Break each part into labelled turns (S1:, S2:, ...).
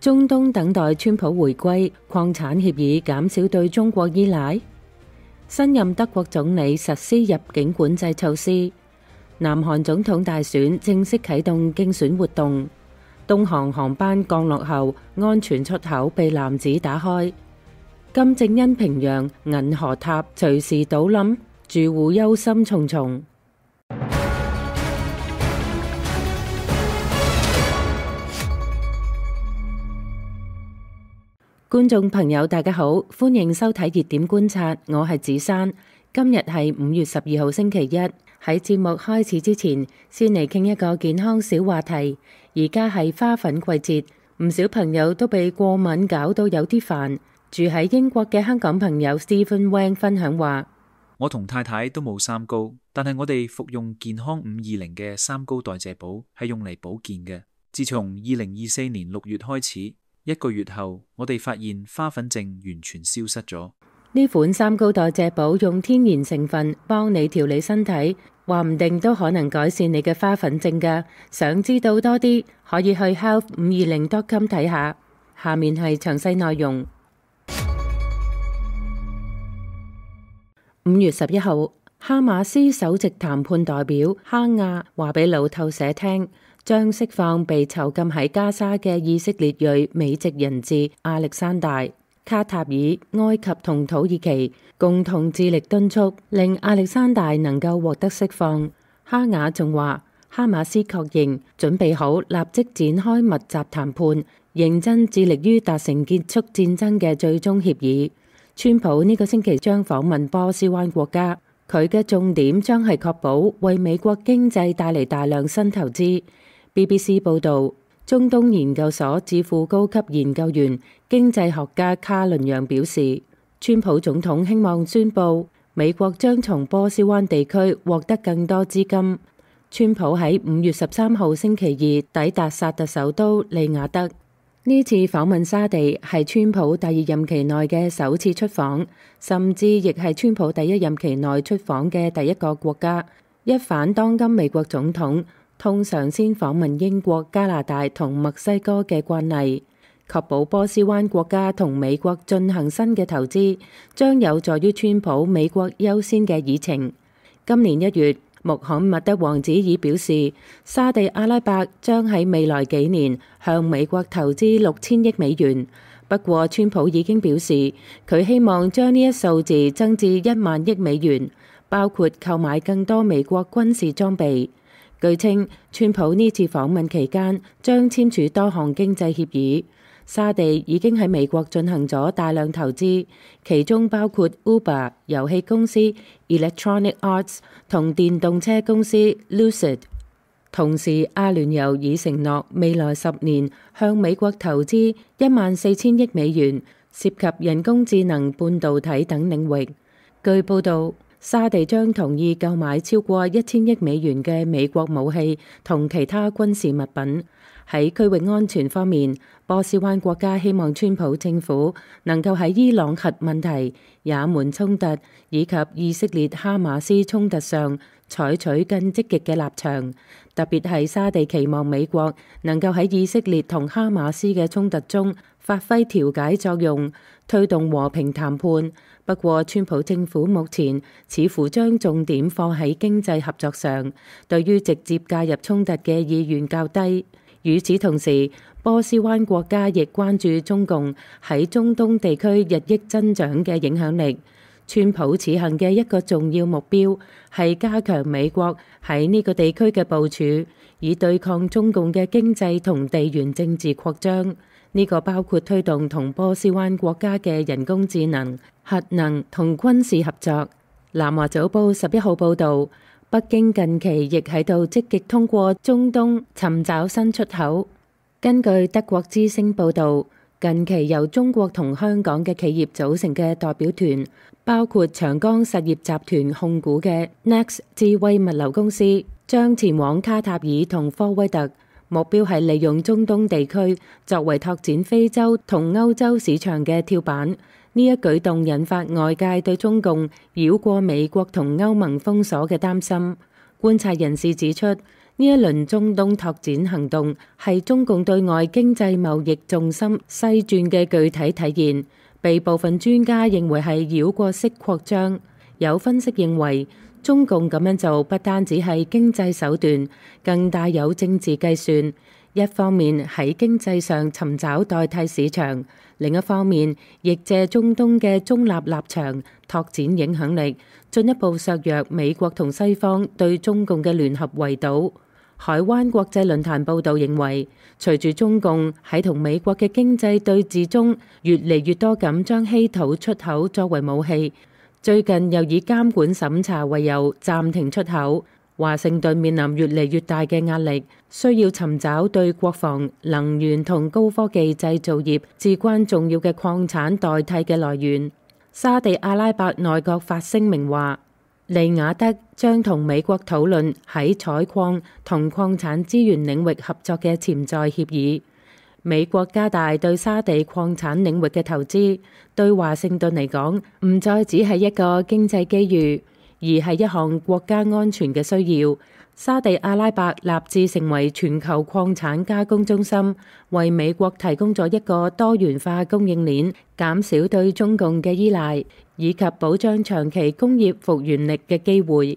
S1: 中東等待川普回歸，礦產協議減少對中國依賴。新任德國總理實施入境管制措施。南韓總統大選正式啟動競選活動。東航航班降落後，安全出口被男子打開。金正恩平壤銀河塔隨時倒冧，住戶憂心忡忡。觀眾朋友大家好，歡迎收睇熱點觀察，我係子珊。今日係5月12號星期一。喺節目開始之前，先嚟傾一個健康小話題。而家係花粉季節，唔少朋友都被過敏搞到有啲煩。住喺英國嘅香港朋友 Stephen Wang 分享話：
S2: 我同太太都冇三高，但係我哋服用健康520嘅三高代謝寶係用嚟保健嘅。自從2024年6月開始，1個月後，我哋發現花粉症完全消失咗。
S1: 呢款三高代謝寶用天然成分幫你調理身體，話唔定都可能改善你嘅花粉症㗎。想知道多啲，可以去 health520.com 睇下。下面係詳細內容。5月11號，哈馬斯首席談判代表哈亞話俾路透社聽，將釋放被囚禁喺加沙嘅以色列裔美籍人質亞歷山大。卡塔爾、埃及同土耳其共同致力敦促，令亞歷山大能夠獲得釋放。哈雅仲話，哈馬斯確認準備好立即展開密集談判，認真致力於達成結束戰爭嘅最終協議。川普呢個星期將訪問波斯灣國家，佢嘅重點將係確保為美國經濟帶嚟大量新投資。BBC 報導。中東研究所智庫高級研究員、經濟學家卡倫揚表示，川普總統希望宣布美國將從波斯灣地區獲得更多資金。川普喺5月13號星期二抵達薩特首都利雅得。呢次訪問沙地係川普第2任期內嘅首次出訪，甚至亦係川普第1任期內出訪嘅第一個國家。一反當今美國總統通常先訪問英國、加拿大同墨西哥嘅慣例，確保波斯灣國家同美國進行新嘅投資，將有助於川普美國優先嘅議程。今年1月，穆罕默德王子已表示，沙地阿拉伯將喺未來幾年向美國投資6000億美元。不過，川普已經表示，佢希望將呢一數字增至1萬億美元，包括購買更多美國軍事裝備。據稱，川普呢次訪問期間將簽署多項經濟協議。沙地已經喺美國進行咗大量投資，其中包括 Uber 遊戲公司、Electronic Arts 同電動車公司 Lucid。同時，阿聯酋已承諾未來10年向美國投資14000億美元，涉及人工智能、半導體等領域。據報導，沙地將同意購買超過1000億美元嘅美國武器同其他軍事物品。喺區域安全方面，波斯灣國家希望川普政府能夠喺伊朗核問題、也門衝突以及以色列哈馬斯衝突上採取更積極嘅立場，特別係沙地期望美國能夠喺以色列同哈馬斯嘅衝突中發揮調解作用，推動和平談判。不過，川普政府目前似乎將重點放喺經濟合作上，對於直接介入衝突嘅意願較低。與此同時，波斯灣國家亦關注中共喺中東地區日益增長嘅影響力。川普此行嘅一個重要目標係加強美國喺呢個地區嘅部署，以對抗中共嘅經濟同地緣政治擴張。呢個包括推動同波斯灣國家嘅人工智能、核能同軍事合作。南華早報11號報導，北京近期亦喺度積極通過中東尋找新出口。根據德國之聲報導，近期由中國同香港嘅企業組成嘅代表團，包括長江實業集團控股嘅 Next 智慧物流公司，將前往卡塔爾同科威特。目標係利用中東地區作為拓展非洲同歐洲市場嘅跳板。呢一舉動引發外界對中共繞過美國同歐盟封鎖嘅擔心。觀察人士指出， 呢一輪中東拓展行動係中共對外經濟貿易重心西轉嘅具體體現，被部分專家認為係繞過式擴張。有分析認為，中共咁樣做不單止係經濟手段，更帶有政治計算。一方面喺經濟上尋找代替市場，另一方面亦借中東嘅中立立場拓展影響力，進一步削弱美國同西方對中共嘅聯合圍堵。海灣國際論壇報導認為，隨住中共喺同美國嘅經濟對峙中，越嚟越多咁將稀土出口作為武器，最近又以監管審查為由暫停出口。華盛頓面臨越嚟越大嘅壓力，需要尋找對國防、能源同高科技製造業至關重要嘅礦產代替嘅來源。沙地阿拉伯內閣發聲明話，利雅得將同美國討論喺採礦同礦產資源領域合作嘅潛在協議。美國加大對沙地礦產領域嘅投資，對華盛頓嚟講唔再只係一個經濟機遇，而係一項國家安全嘅需要。沙地阿拉伯立志成為全球礦產加工中心，為美國提供咗一個多元化供應鏈，減少對中共嘅依賴，以及保障長期工業復原力嘅機會。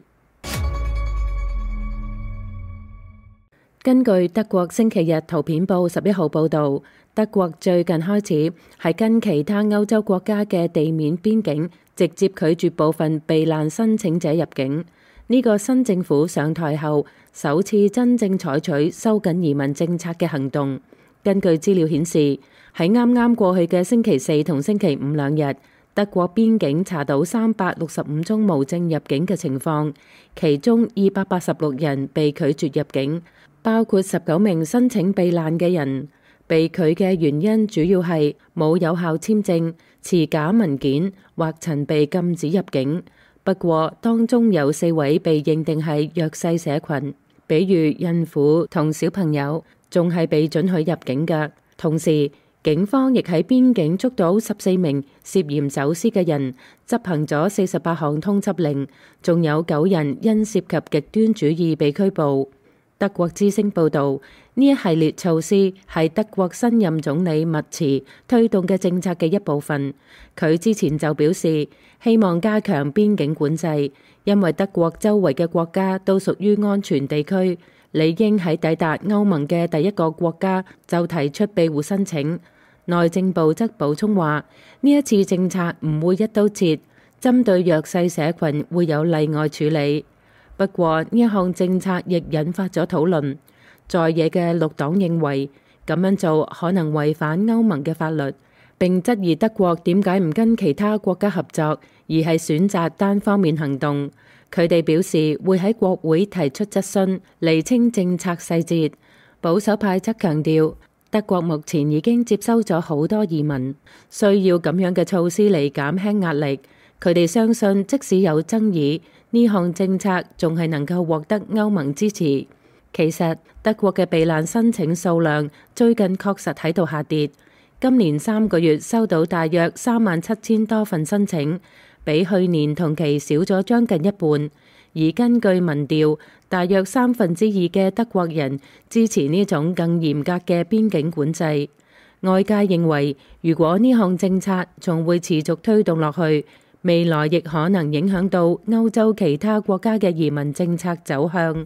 S1: 根據德國星期日圖片報11號報導，德國最近開始係跟其他歐洲國家嘅地面邊境直接拒絕部分避難申請者入境。呢個新政府上台後首次真正採取收緊移民政策嘅行動。根據資料顯示，喺啱啱過去嘅星期四同星期五兩日，德國邊境查到365宗無證入境嘅情況，其中286人被拒絕入境，包括19名申請避難嘅人。被拒嘅原因主要係冇有效簽證、持假文件或曾被禁止入境。不過當中有4位被認定係弱勢社群，比如孕婦同小朋友，仲係被准許入境嘅。同時，警方亦喺邊境捉到14名涉嫌走私嘅人，執行咗48項通緝令，仲有9人因涉及極端主義被拘捕。德國之聲報導，呢一系列措施係德國新任總理默茨推動嘅政策嘅一部分。佢之前就表示，希望加強邊境管制，因為德國周圍嘅國家都屬於安全地區，理應喺抵達歐盟嘅第一個國家就提出庇護申請。內政部則補充話，呢一次政策唔會一刀切，針對弱勢社群會有例外處理。不過呢一項政策亦引發咗討論，在野嘅綠黨認為咁樣做可能違反歐盟嘅法律，並質疑德國點解唔跟其他國家合作，而係選擇單方面行動。佢哋表示會喺國會提出質詢，釐清政策細節。保守派則強調，德國目前已經接收咗好多移民，需要咁樣嘅措施嚟減輕壓力。佢哋相信，即使有爭議，呢項政策仲係能夠獲得歐盟支持。其實德國嘅避難申請數量最近確實喺度下跌，今年3個月收到大約37000多份申請，比去年同期少咗將近一半。而根據民調，大約2/3嘅德國人支持呢種更嚴格嘅邊境管制。外界認為，如果呢項政策仲會持續推動落去，未來亦可能影響到歐洲其他國家嘅移民政策走向。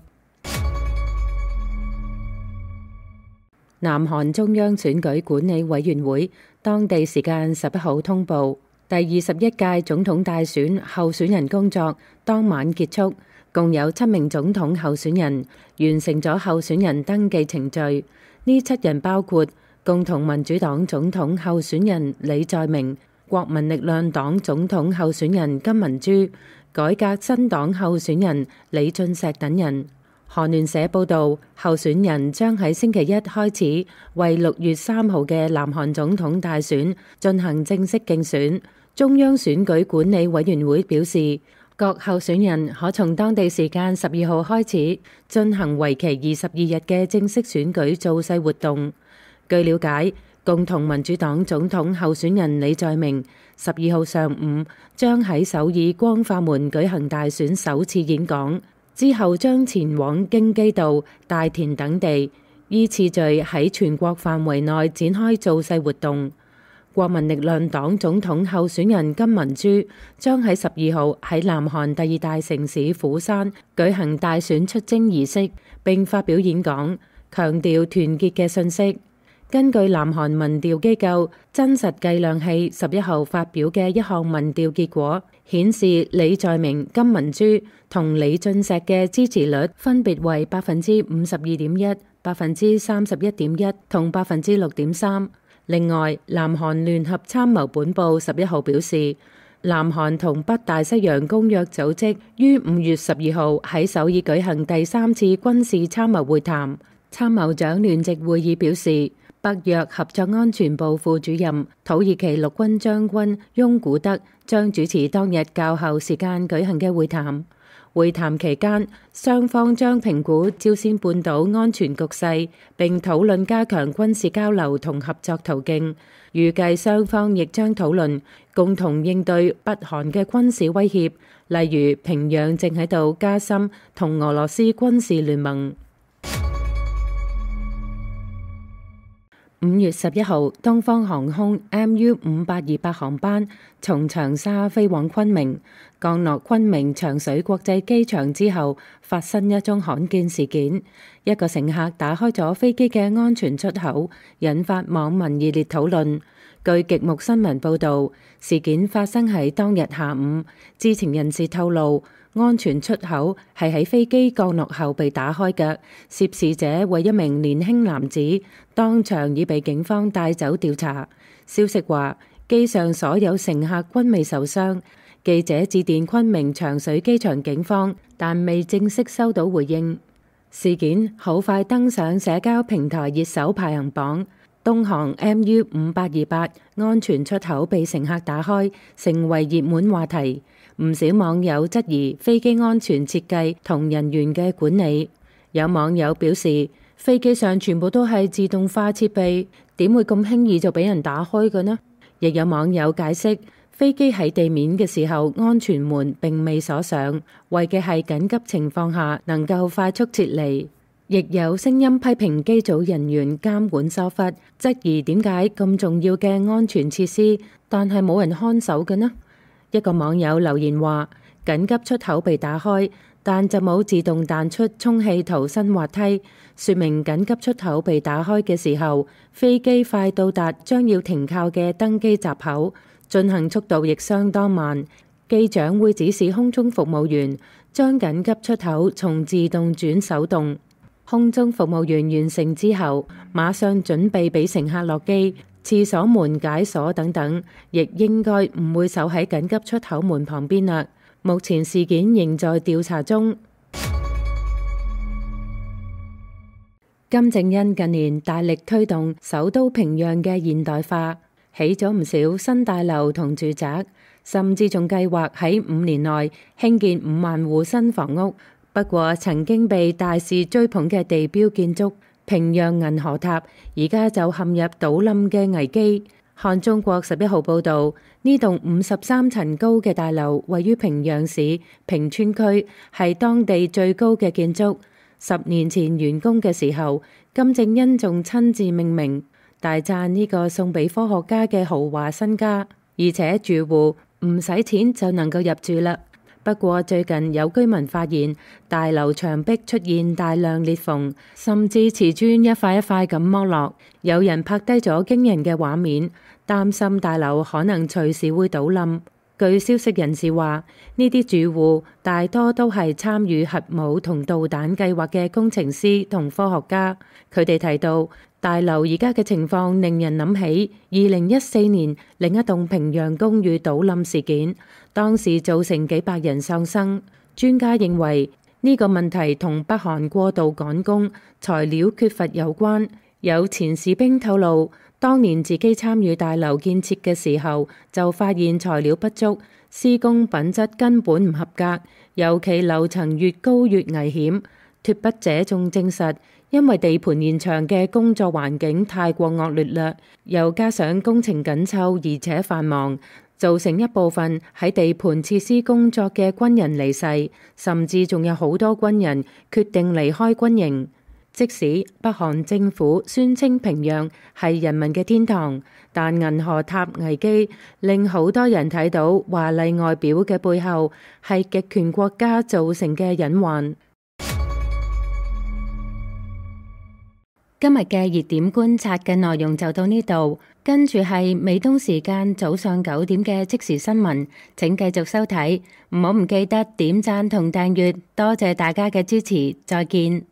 S1: 南韓中央選舉管理委員會當地時間11號通報，第21屆總統大選候選人工作當晚結束，共有7名總統候選人完成咗候選人登記程序。呢7人包括共同民主黨總統候選人李在明、國民力量黨總統候選人金文珠、改革新黨候選人李俊錫等人。韓聯社報導，候選人將喺星期一開始為6月3號嘅南韓總統大選進行正式競選。中央選舉管理委員會表示，各候選人可從當地時間12號開始進行為期22日嘅正式選舉造勢活動。據了解，共同民主黨總統候選人李在明12號上午將喺首爾光化門舉行大選首次演講。 之後將前往京畿道、大田等地，依次序喺全國範圍內展開造勢活動。國民力量黨總統候選人金文洙將喺12號喺南韓第2大城市釜山舉行大選出征儀式，並發表演講，強調團結嘅信息。根據南韓民調機構真實計量器11號發表嘅一項民調結果，顯示李在明、金文洙同李俊錫嘅支持率分別為52.1%、31.1%同6.3%。另外，南韓聯合參謀本部11號表示，南韓同北大西洋公約組織於5月12號喺首爾舉行第3次軍事參謀會談。參謀長聯席會議表示，北約合作安全部副主任、土耳其陸軍將軍翁古德將主持當日較後時間舉行嘅會談。會談期間，雙方將評估朝鮮半島安全局勢，並討論加強軍事交流同合作途徑。預計雙方亦將討論共同應對北韓嘅軍事威脅，例如平壤正喺度加深同俄羅斯軍事聯盟。5月11號，東方航空 MU-528航班從長沙飛往昆明，降落昆明長水國際機場之後，發生一宗罕見事件。一個乘客打開咗飛機嘅安全出口，引發網民熱烈討論。據極目新聞報導，事件發生喺當日下午。知情人士透露，安全出口係喺飛機降落後被打開嘅，涉事者為一名年輕男子，當場已被警方帶走調查。消息話，機上所有乘客均未受傷。記者致電昆明長水機場警方，但未正式收到回應。事件好快登上社交平台熱搜排行榜。東航 MU-528安全出口被乘客打開，成為熱門話題。唔少網友質疑飛機安全設計同人員嘅管理。有網友表示，飛機上全部都係自動化設備，點會咁輕易就俾人打開嘅呢？亦有網友解釋，飛機喺地面嘅時候，安全門並未鎖上，為嘅係緊急情況下能夠快速撤離。亦有聲音批評機組人員監管疏忽，質疑點解咁重要嘅安全設施，但係冇人看守嘅呢？一個網友留言話，緊急出口被打開，但就冇自動彈出充氣逃生滑梯，說明緊急出口被打開嘅時候，飛機快到達將要停靠嘅登機閘口，進行速度亦相當慢。機長會指示空中服務員將緊急出口從自動轉手動。空中服務員完成之後，馬上準備俾乘客落機，廁所門解鎖等等，亦應該唔會守喺緊急出口門旁邊啦。目前事件仍在調查中。金正恩近年大力推動首都平壤嘅現代化，起咗唔少新大樓同住宅，甚至仲計劃喺5年內興建5萬戶新房屋。不過，曾經被大肆追捧嘅地標建築平壤銀河塔，而家就陷入倒冧嘅危機。看中國11號報導，呢棟53層高嘅大樓位於平壤市平川區，係當地最高嘅建築。10年前完工嘅時候，金正恩仲親自命名，大讚呢個送俾科學家嘅豪華新家，而且住戶唔使錢就能夠入住啦。不過最近有居民發現大樓牆壁出現大量裂縫，甚至瓷磚一塊一塊咁剝落。有人拍低咗驚人嘅畫面，擔心大樓可能隨時會倒冧。據消息人士話，呢啲住戶大多都係參與核武同導彈計劃嘅工程師同科學家。佢哋提到，大樓而家嘅情況令人諗起2014年另一棟平壤公寓倒冧事件，當時造成幾百人喪生。專家認為呢個問題同北韓過度趕工、材料缺乏有關。有前士兵透露，當年自己參與大樓建設嘅時候，就發現材料不足，施工品質根本唔合格，尤其樓層越高越危險。脫北者仲證實，因為地盤現場嘅工作環境太過惡劣啦，又加上工程緊湊而且繁忙， 造成一部分喺地盤設施工作嘅軍人離世，甚至仲有好多軍人決定離開軍營。即使北韓政府宣稱平壤係人民嘅天堂，但銀河塔危機令好多人睇到華麗外表嘅背後係極權國家造成嘅隱患。今日嘅熱點觀察嘅內容就到呢度，跟住係美東時間早上9點嘅即時新聞，請繼續收睇，唔記得點讚同訂閱，多謝大家嘅支持，再見。